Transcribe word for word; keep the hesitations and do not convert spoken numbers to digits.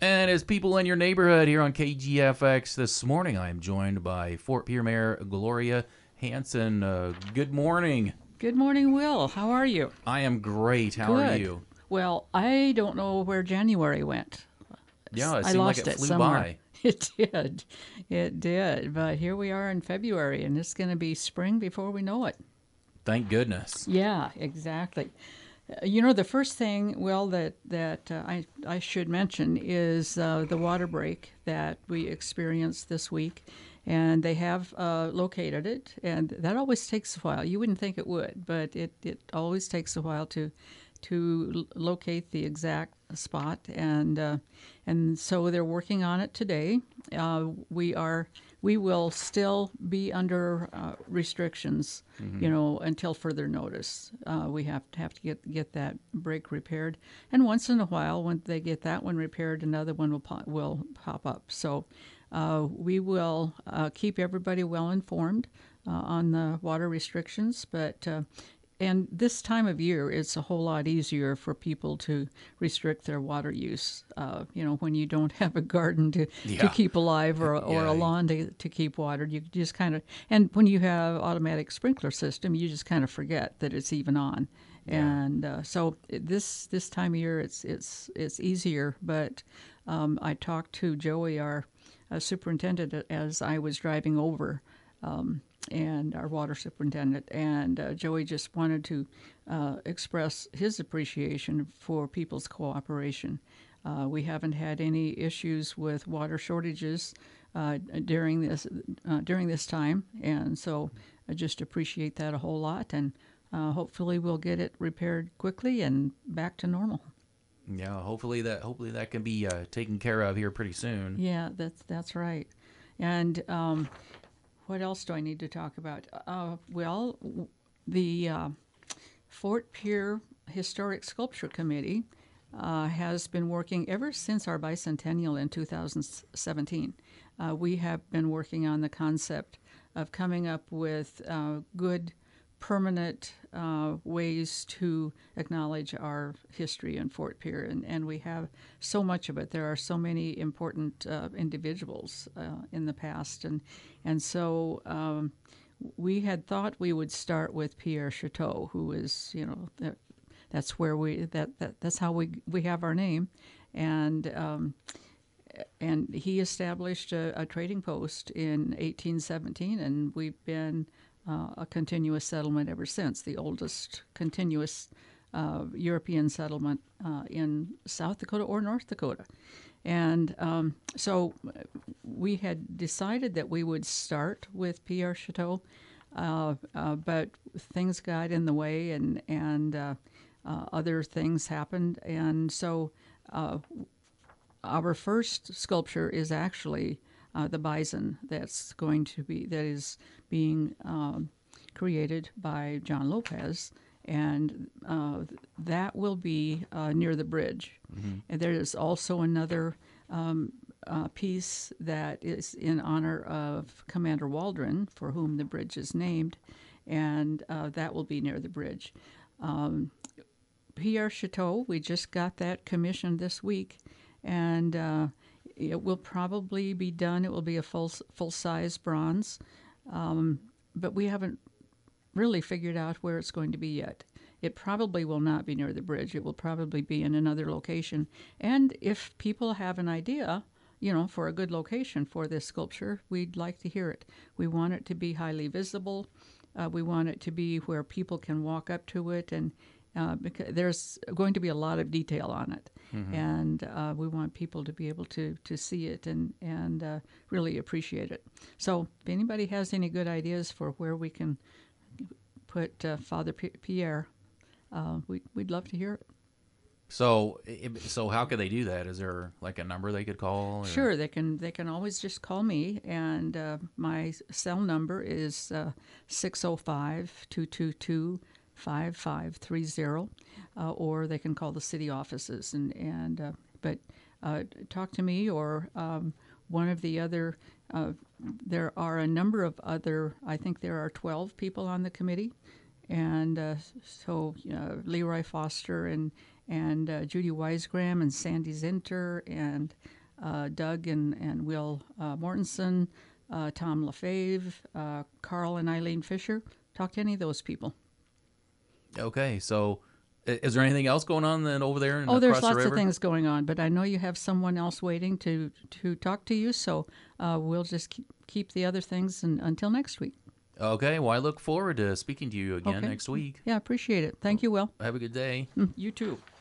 And as people in your neighborhood here on K G F X this morning, I am joined by Fort Pierre Mayor Gloria Hanson. Uh, good morning. Good morning, Will. How are you? I am great. How are Good. you? Well, I don't know where January went. Yeah, it I seemed like lost it it flew somewhere. by. It did. It did. But here we are in February, and it's going to be spring before we know it. Thank goodness. Yeah, exactly. Uh, You know, the first thing, well, that that uh, I I should mention is uh, the water break that we experienced this week, and they have uh, located it, and that always takes a while. You wouldn't think it would, but it it always takes a while to to l- locate the exact spot, and uh, and so they're working on it today. Uh, we are we will still be under uh, restrictions, you Hmm. know, until further notice. Uh, we have to have to get get that break repaired, and once in a while, when they get that one repaired, another one will pop, will pop up. So. Uh, we will uh, keep everybody well informed uh, on the water restrictions, but uh, and this time of year, it's a whole lot easier for people to restrict their water use. Uh, you know, when you don't have a garden to, to Yeah. keep alive or, or a Yeah. lawn to, to keep watered, you just kind of, and when you have automatic sprinkler system, you just kind of forget that it's even on. Yeah. And uh, so this this time of year, it's it's it's easier. But um, I talked to Joey, our uh, superintendent, as I was driving over, um, and our water superintendent. And uh, Joey just wanted to uh, express his appreciation for people's cooperation. Uh, we haven't had any issues with water shortages uh, during this uh, during this time, and so I just appreciate that a whole lot. And uh, hopefully, we'll get it repaired quickly and back to normal. Yeah. Hopefully that hopefully that can be uh, taken care of here pretty soon. Yeah, that's that's right. And um, what else do I need to talk about? Uh, well, the uh, Fort Pierre Historic Sculpture Committee uh, has been working ever since our bicentennial in two thousand seventeen. Uh, we have been working on the concept of coming up with uh, good, permanent uh, ways to acknowledge our history in Fort Pierre, and, and we have so much of it. There are so many important uh, individuals uh, in the past, and and so. Um, we had thought we would start with Pierre Chateau, who is, you know, that, that's where we that, that that's how we we have our name, and um, and he established a, a trading post in eighteen seventeen, and we've been uh, a continuous settlement ever since. The oldest continuous uh, European settlement uh, in South Dakota or North Dakota. And um, so we had decided that we would start with Pierre Chateau, uh, uh, but things got in the way, and and uh, uh, other things happened, and so uh, our first sculpture is actually uh, the bison that's going to be that is being um, created by John Lopez, and uh, that will be uh, near the bridge. Hmm. And there is also another um, uh, piece that is in honor of Commander Waldron, for whom the bridge is named, and uh, that will be near the bridge. Um, Pierre Chateau, we just got that commissioned this week, and uh, it will probably be done. It will be a full full size bronze, um, but we haven't really figured out where it's going to be yet. It probably will not be near the bridge. It will probably be in another location. And if people have an idea, you know, for a good location for this sculpture, we'd like to hear it. We want it to be highly visible. Uh, we want it to be where people can walk up to it, and uh, because there's going to be a lot of detail on it, Hmm. and uh, we want people to be able to to see it and and uh, really appreciate it. So, if anybody has any good ideas for where we can put uh, Father P- Pierre, uh, we, we'd love to hear it. So so how could they do that? Is there like a number they could call? Or Sure, they can. They can always just call me, and uh, my cell number is uh, six zero five, two two two, five five three zero, uh, or they can call the city offices. And and uh, but uh, talk to me or um, one of the other. Uh, there are a number of other. I think there are twelve people on the committee, and uh, so uh, Leroy Foster and and uh, Judy Wisegram and Sandy Zinter and uh, Doug and, and Will uh, Mortensen, uh, Tom LaFave, uh, Carl and Eileen Fisher. Talk to any of those people. Okay, so i- is there anything else going on then over there? In, Oh, there's across the lots of river? things going on, but I know you have someone else waiting to, to talk to you, so uh, we'll just keep, keep the other things and, until next week. Okay, well, I look forward to speaking to you again Okay. next week. Yeah, appreciate it. Thank you, Will. Have a good day. You too.